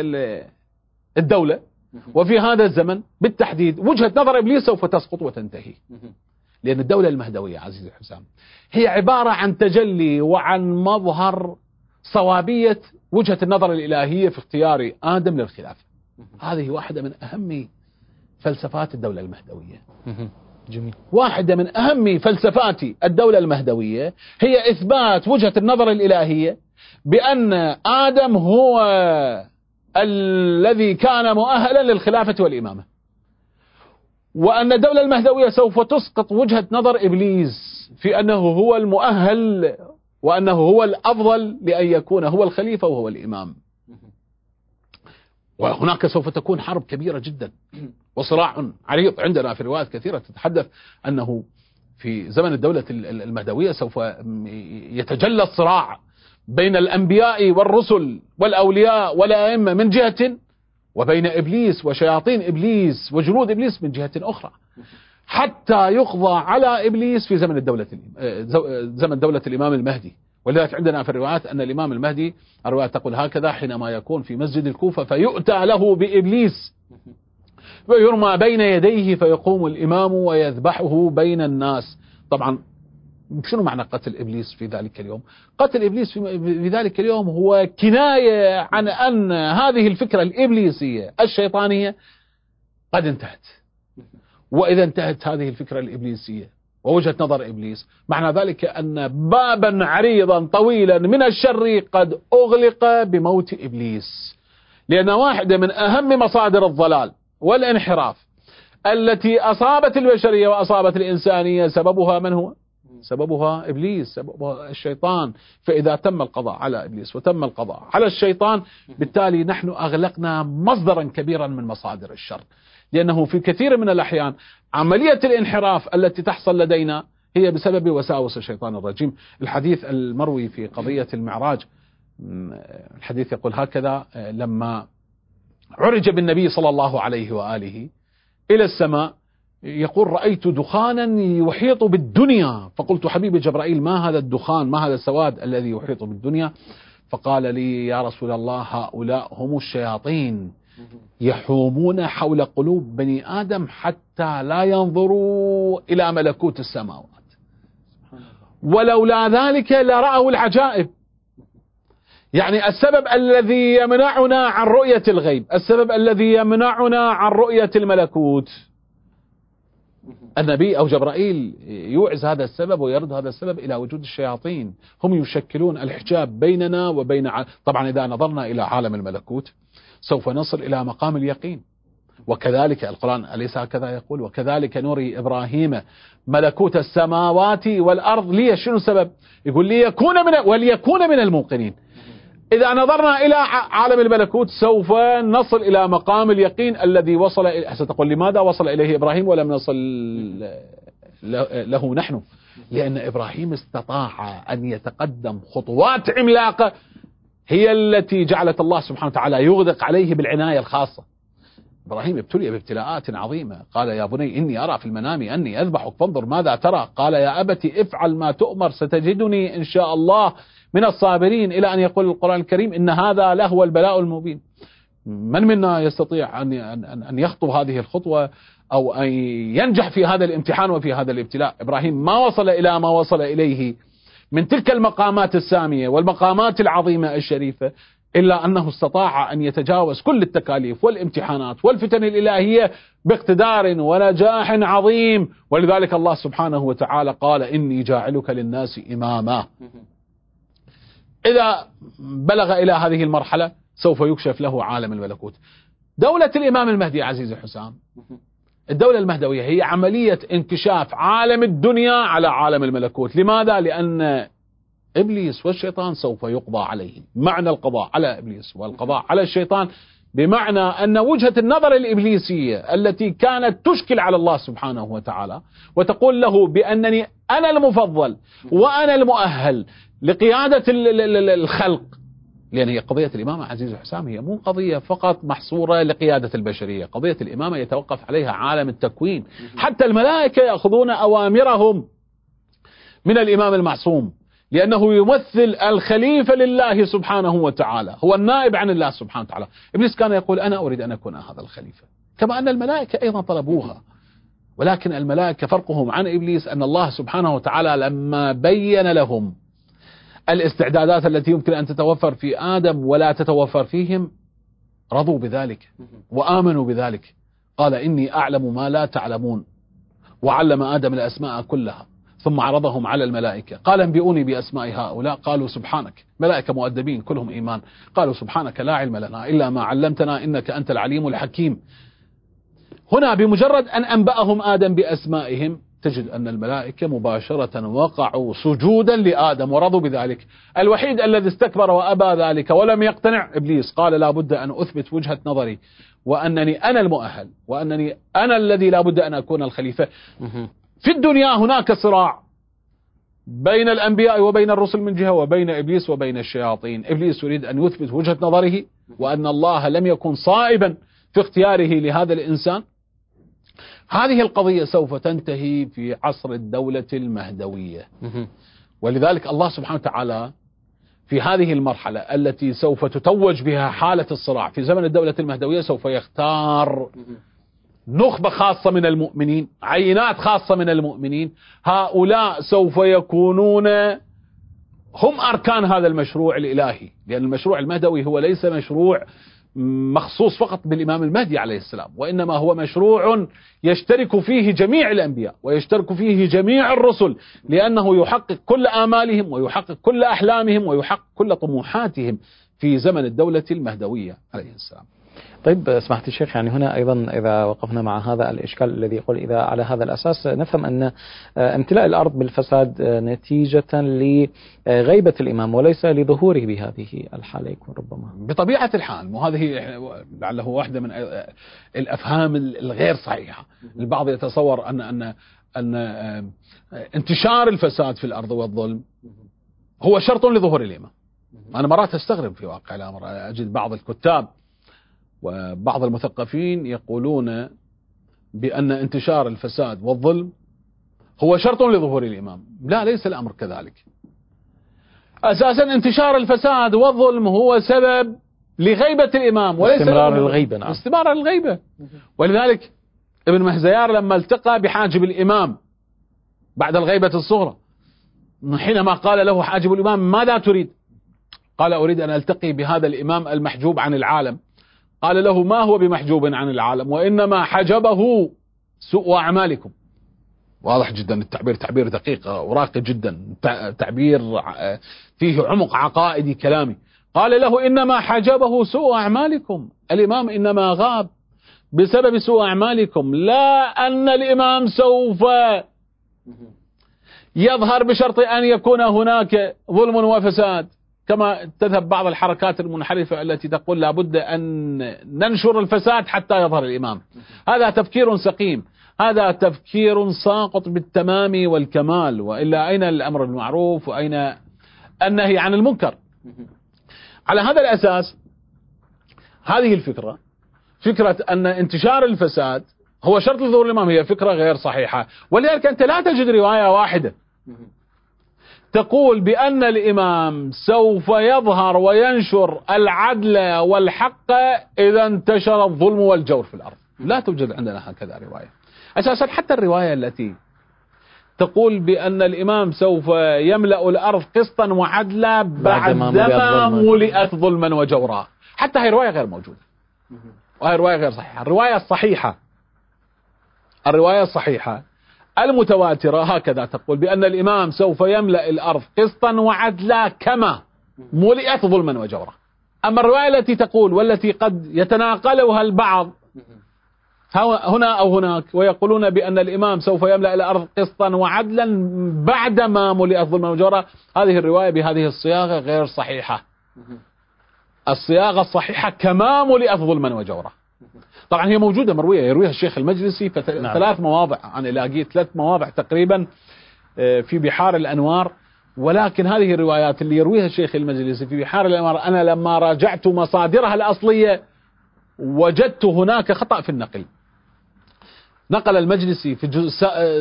الدولة وفي هذا الزمن بالتحديد. وجهة نظر إبليس سوف تسقط وتنتهي، لأن الدولة المهدوية عزيزي حسام هي عبارة عن تجلي وعن مظهر صوابية وجهة النظر الإلهية في اختيار آدم للخلافة. هذه واحدة من أهم فلسفات الدولة المهدوية. جميل. واحدة من أهم فلسفات الدولة المهدوية هي إثبات وجهة النظر الإلهية بأن آدم هو الذي كان مؤهلا للخلافة والإمامة، وأن الدولة المهدوية سوف تسقط وجهة نظر إبليس في أنه هو المؤهل وأنه هو الأفضل لأن يكون هو الخليفة وهو الإمام. وهناك سوف تكون حرب كبيرة جدا وصراع عريض. عندنا في روايات كثيرة تتحدث أنه في زمن الدولة المهدوية سوف يتجلى الصراع بين الأنبياء والرسل والأولياء والأئمة من جهة، وبين إبليس وشياطين إبليس وجنود إبليس من جهة أخرى، حتى يقضى على إبليس في زمن دولة الإمام المهدي. ولذلك عندنا في الروايات أن الإمام المهدي، الرواية تقول هكذا: حينما يكون في مسجد الكوفة فيؤتى له بإبليس ويرمى بين يديه فيقوم الإمام ويذبحه بين الناس. طبعا شنو معنى قتل إبليس في ذلك اليوم؟ قتل إبليس في ذلك اليوم هو كناية عن أن هذه الفكرة الإبليسية الشيطانية قد انتهت. وإذا انتهت هذه الفكرة الإبليسية ووجهة نظر إبليس، معنى ذلك أن بابا عريضا طويلا من الشر قد أغلق بموت إبليس. لأن واحدة من أهم مصادر الضلال والانحراف التي أصابت البشرية وأصابت الإنسانية سببها من هو؟ سببها إبليس، سببها الشيطان. فإذا تم القضاء على إبليس وتم القضاء على الشيطان، بالتالي نحن أغلقنا مصدرا كبيرا من مصادر الشر. لأنه في كثير من الأحيان عملية الانحراف التي تحصل لدينا هي بسبب وساوس الشيطان الرجيم. الحديث المروي في قضية المعراج، الحديث يقول هكذا: لما عرج بالنبي صلى الله عليه وآله إلى السماء، يقول: رأيت دخانا يحيط بالدنيا، فقلت: حبيبي جبرائيل، ما هذا الدخان، ما هذا السواد الذي يحيط بالدنيا؟ فقال لي: يا رسول الله، هؤلاء هم الشياطين يحومون حول قلوب بني آدم حتى لا ينظروا إلى ملكوت السماوات، ولولا ذلك لرأوا العجائب. يعني السبب الذي يمنعنا عن رؤية الغيب، السبب الذي يمنعنا عن رؤية الملكوت، النبي أو جبرائيل يوعز هذا السبب ويرد هذا السبب إلى وجود الشياطين. هم يشكلون الحجاب بيننا وبين طبعا إذا نظرنا إلى عالم الملكوت سوف نصل إلى مقام اليقين. وكذلك القرآن أليس هكذا يقول: وكذلك نري إبراهيم ملكوت السماوات والأرض ليه. شنو السبب؟ يقول: وليكون من الموقنين. إذا نظرنا إلى عالم الملكوت سوف نصل إلى مقام اليقين الذي وصل ستقول: لماذا وصل إليه إبراهيم ولم نصل له نحن؟ لأن إبراهيم استطاع أن يتقدم خطوات عملاقة هي التي جعلت الله سبحانه وتعالى يغدق عليه بالعناية الخاصة. إبراهيم ابتلي بابتلاءات عظيمة. قال يا بني إني أرى في المنام أني أذبحك فانظر ماذا ترى. قال يا أبت افعل ما تؤمر ستجدني إن شاء الله من الصابرين، إلى أن يقول القرآن الكريم إن هذا لهو البلاء المبين. من منا يستطيع أن يخطو هذه الخطوة أو أن ينجح في هذا الامتحان وفي هذا الابتلاء؟ إبراهيم ما وصل إلى ما وصل إليه من تلك المقامات السامية والمقامات العظيمة الشريفة إلا أنه استطاع أن يتجاوز كل التكاليف والامتحانات والفتن الإلهية باقتدار ونجاح عظيم. ولذلك الله سبحانه وتعالى قال إني جاعلك للناس إماما. إذا بلغ إلى هذه المرحلة سوف يكشف له عالم الملكوت. دولة الإمام المهدي عزيزي حسام، الدولة المهدوية هي عملية انكشاف عالم الدنيا على عالم الملكوت. لماذا؟ لأن إبليس والشيطان سوف يقضى عليهم. معنى القضاء على إبليس والقضاء على الشيطان بمعنى أن وجهة النظر الإبليسية التي كانت تشكل على الله سبحانه وتعالى وتقول له بأنني أنا المفضل وأنا المؤهل لقيادة الخلق، لأن هي قضية الإمامة عزيز حسام هي مو قضية فقط محصورة لقيادة البشرية. قضية الإمامة يتوقف عليها عالم التكوين. حتى الملائكة يأخذون أوامرهم من الإمام المعصوم، لأنه يمثل الخليفة لله سبحانه وتعالى، هو النائب عن الله سبحانه وتعالى. إبليس كان يقول أنا أريد أن أكون هذا الخليفة، كما أن الملائكة أيضا طلبوها. ولكن الملائكة فرقهم عن إبليس أن الله سبحانه وتعالى لما بين لهم الاستعدادات التي يمكن أن تتوفر في آدم ولا تتوفر فيهم رضوا بذلك وآمنوا بذلك. قال إني أعلم ما لا تعلمون، وعلم آدم الأسماء كلها ثم عرضهم على الملائكة قال انبئوني بأسماء هؤلاء قالوا سبحانك. ملائكة مؤدبين كلهم إيمان. قالوا سبحانك لا علم لنا إلا ما علمتنا إنك أنت العليم الحكيم. هنا بمجرد أن أنبأهم آدم بأسمائهم تجد أن الملائكة مباشرة وقعوا سجودا لآدم ورضوا بذلك. الوحيد الذي استكبر وأبى ذلك ولم يقتنع إبليس. قال لا بد أن أثبت وجهة نظري وأنني أنا المؤهل وأنني أنا الذي لا بد أن أكون الخليفة. في الدنيا هناك صراع بين الأنبياء وبين الرسل من جهة وبين إبليس وبين الشياطين. إبليس يريد أن يثبت وجهة نظره وأن الله لم يكن صائبا في اختياره لهذا الإنسان. هذه القضية سوف تنتهي في عصر الدولة المهدوية. ولذلك الله سبحانه وتعالى في هذه المرحلة التي سوف تتوج بها حالة الصراع في زمن الدولة المهدوية سوف يختار نخبة خاصة من المؤمنين، عينات خاصة من المؤمنين. هؤلاء سوف يكونون هم أركان هذا المشروع الإلهي، لأن المشروع المهدوي هو ليس مشروع مخصوص فقط بالإمام المهدي عليه السلام، وإنما هو مشروع يشترك فيه جميع الأنبياء ويشترك فيه جميع الرسل، لأنه يحقق كل آمالهم ويحقق كل أحلامهم ويحقق كل طموحاتهم في زمن الدولة المهدوية عليه السلام. طيب سمحت الشيخ، يعني هنا أيضا إذا وقفنا مع هذا الإشكال الذي يقول إذا على هذا الأساس نفهم أن امتلاء الأرض بالفساد نتيجة لغيبة الإمام وليس لظهوره بهذه الحالة يكون ربما بطبيعة الحال. وهذه لعله واحدة من الأفهام الغير صحيحة. البعض يتصور أن انتشار الفساد في الأرض والظلم هو شرط لظهور الإمام. أنا مرات أستغرب في واقع الأمر، أجد بعض الكتاب وبعض المثقفين يقولون بأن انتشار الفساد والظلم هو شرط لظهور الإمام. لا، ليس الأمر كذلك. أساسا انتشار الفساد والظلم هو سبب لغيبة الإمام وليس استمرار الغيبة. نعم. استمرار الغيبة. ولذلك ابن مهزيار لما التقى بحاجب الإمام بعد الغيبة الصغرى، حينما قال له حاجب الإمام ماذا تريد؟ قال أريد أن ألتقي بهذا الإمام المحجوب عن العالم. قال له ما هو بمحجوب عن العالم، وإنما حجبه سوء أعمالكم. واضح جدا التعبير، تعبير دقيق وراقي جدا، تعبير فيه عمق عقائدي كلامي. قال له إنما حجبه سوء أعمالكم، الإمام إنما غاب بسبب سوء أعمالكم، لا أن الإمام سوف يظهر بشرط أن يكون هناك ظلم وفساد، كما تذهب بعض الحركات المنحرفة التي تقول لا بد أن ننشر الفساد حتى يظهر الإمام. هذا تفكير سقيم، هذا تفكير ساقط بالتمام والكمال، وإلا أين الأمر بالمعروف وأين النهي عن المنكر؟ على هذا الأساس هذه الفكرة، فكرة أن انتشار الفساد هو شرط لظهور الإمام، هي فكرة غير صحيحة. ولذلك أنت لا تجد رواية واحدة تقول بأن الإمام سوف يظهر وينشر العدل والحق إذا انتشر الظلم والجور في الأرض. لا توجد عندنا هكذا رواية. أساسا حتى الرواية التي تقول بأن الإمام سوف يملأ الأرض قسطا وعدلا بعدما ملئت ظلما وجورا، حتى هي رواية غير موجودة، وهي رواية غير صحيحة. الرواية الصحيحة المتواترة هكذا تقول بأن الإمام سوف يملأ الأرض قسطا وعدلا كما ملئت ظلما وجورا. أما الرواية التي تقول والتي قد يتناقلها البعض هنا أو هناك ويقولون بأن الإمام سوف يملأ الأرض قسطا وعدلا بعدما ملئت ظلما وجورا، هذه الرواية بهذه الصياغة غير صحيحة. الصياغة الصحيحة كما ملئت ظلما وجورا. طبعا هي موجودة مروية، يرويها الشيخ المجلسي في 3 مواضع، أنا لاقيت 3 مواضع تقريبا في بحار الأنوار. ولكن هذه الروايات اللي يرويها الشيخ المجلسي في بحار الأنوار أنا لما راجعت مصادرها الأصلية وجدت هناك خطأ في النقل. نقل المجلسي في الجزء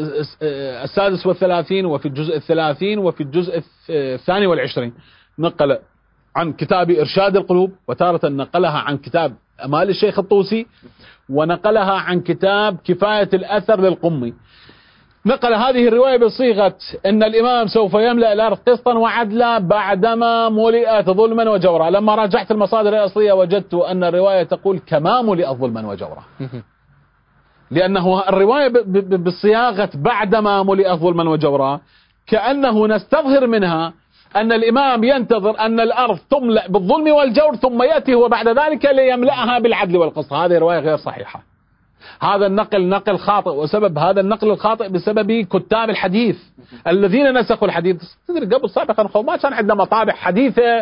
36 وفي الجزء 30 وفي الجزء 22 نقل عن كتاب إرشاد القلوب، وتارة نقلها عن كتاب أمال الشيخ الطوسي، ونقلها عن كتاب كفاية الأثر للقمي. نقل هذه الرواية بصيغة أن الإمام سوف يملأ الأرض قسطا وعدلا بعدما ملئت ظلما وجورا. لما راجعت المصادر الأصلية وجدت أن الرواية تقول كما ملئت ظلما وجورا، لأنه الرواية بصياغة بعدما ملئت ظلما وجورا كأنه نستظهر منها أن الإمام ينتظر أن الأرض تملأ بالظلم والجور ثم يأتي هو بعد ذلك ليملأها بالعدل والقسط. هذه رواية غير صحيحة. هذا النقل نقل خاطئ، وسبب هذا النقل الخاطئ بسبب كتاب الحديث الذين نسخوا الحديث. تدري قبل سابقا ما كان عندنا مطابع حديثة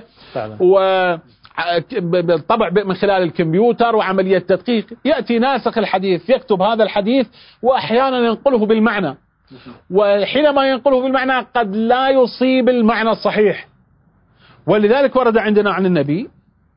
وبالطبع من خلال الكمبيوتر وعملية تدقيق. يأتي ناسخ الحديث يكتب هذا الحديث وأحيانا ينقله بالمعنى، وحينما ينقله بالمعنى قد لا يصيب المعنى الصحيح. ولذلك ورد عندنا عن النبي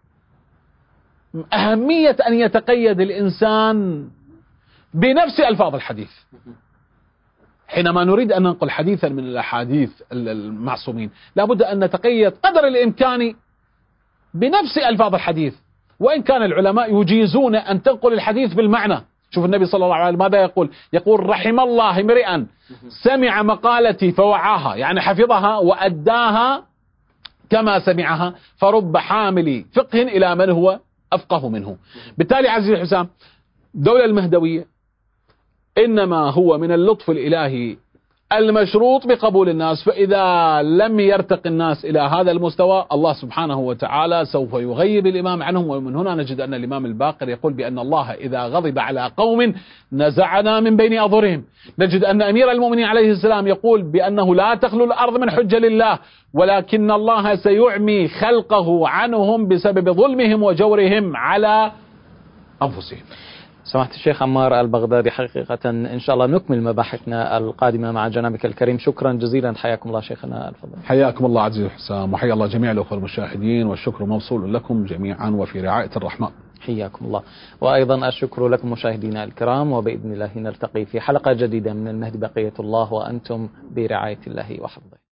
أهمية أن يتقيد الإنسان بنفس ألفاظ الحديث. حينما نريد أن ننقل حديثا من الأحاديث المعصومين لابد أن نتقيد قدر الإمكان بنفس ألفاظ الحديث، وإن كان العلماء يجيزون أن تنقل الحديث بالمعنى. شوف النبي صلى الله عليه وسلم ماذا يقول؟ يقول رحم الله امرئا سمع مقالتي فوعاها، يعني حفظها وأداها كما سمعها، فرب حامل فقه إلى من هو أفقه منه. بالتالي عزيزي حسام، الدولة المهدوية إنما هو من اللطف الإلهي المشروط بقبول الناس، فإذا لم يرتقي الناس إلى هذا المستوى الله سبحانه وتعالى سوف يغيب الإمام عنهم. ومن هنا نجد أن الإمام الباقر يقول بأن الله إذا غضب على قوم نزعنا من بين أظهرهم. نجد أن أمير المؤمنين عليه السلام يقول بأنه لا تخلو الأرض من حجة لله، ولكن الله سيعمي خلقه عنهم بسبب ظلمهم وجورهم على أنفسهم. سماحة الشيخ عمار البغدادي، حقيقة إن شاء الله نكمل مباحثنا القادمة مع جنابك الكريم. شكرا جزيلا، حياكم الله شيخنا الفضل. حياكم الله عزيزي حسام، وحيا الله جميع الأخوة المشاهدين، والشكر موصول لكم جميعا وفي رعاية الرحمن. حياكم الله، وأيضا الشكر لكم مشاهدينا الكرام، وبإذن الله نلتقي في حلقة جديدة من المهدي بقية الله وأنتم برعاية الله وحفظه.